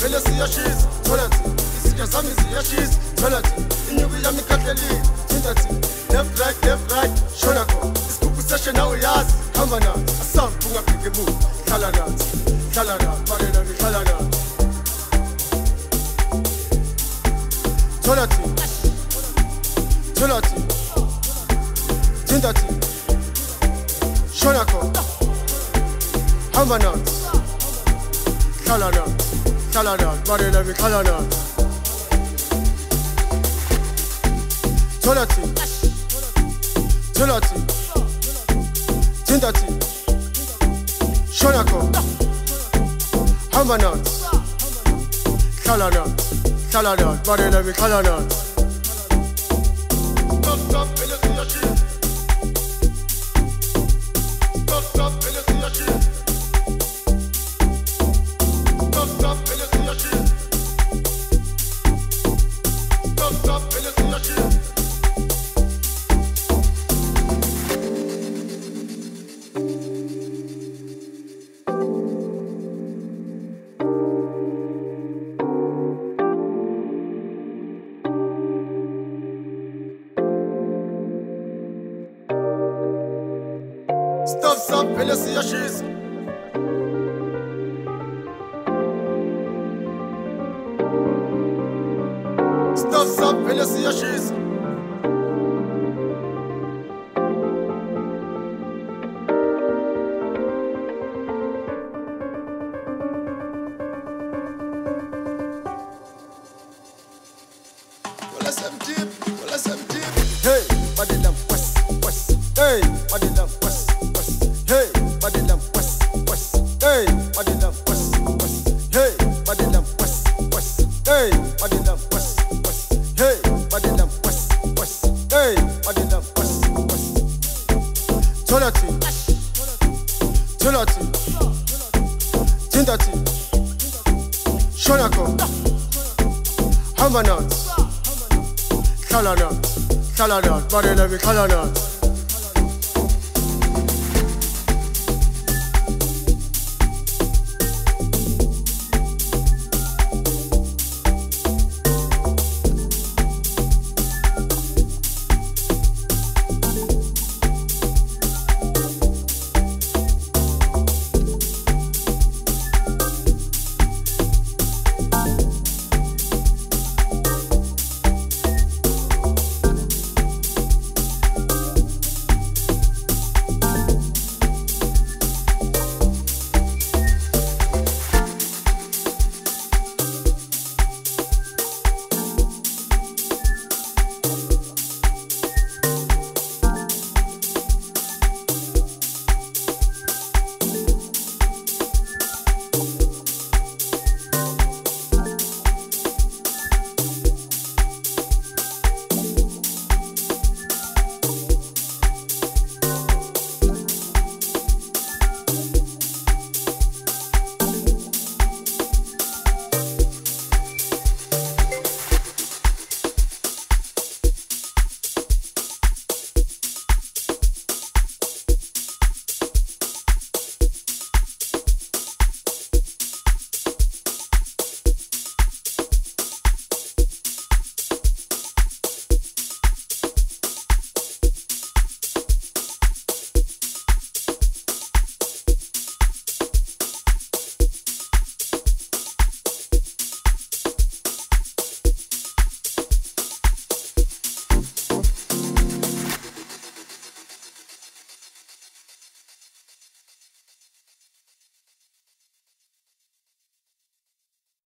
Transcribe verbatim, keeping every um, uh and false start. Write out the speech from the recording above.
vele siyashisa tholathi isitsha sami siyashisa tholathi inyuku yami kahleli thindathi left right left right shona khona isigubhu seshe nawe yazi hamba nathi asazi ungabheke emuva hlala nathi hlala nathi balela ngihlala nathi tholathi tholathi thindathi shona khona hamba nathi hlala nathi hlala nathi balela ngihlala nathi tholathi tholathi thindathi shona khona hamba nathi hlala nathi hlala nathi balela ngihlala nathi stop stop vele siyashisa stop stop vele siyashisa stop stop vele siyashisa stop stop vele siyashisa Stop, stop, vele siyashisa Stop, stop, vele siyashisa Well, let's have deep, well, let's have deep Hey, body lamp, west, west Hey, body lamp, west Hey, body lamp west, west. Hey, body lamp west, west. Hey, body lamp west, west. Hey, body lamp west, west. Hey, body lamp west, west. Hey, body lamp west, west. Tholathi, tholathi, thindathi, shona khona, hamba nathi, hlala nathi, hlala nathi, balela ngihlala nathi.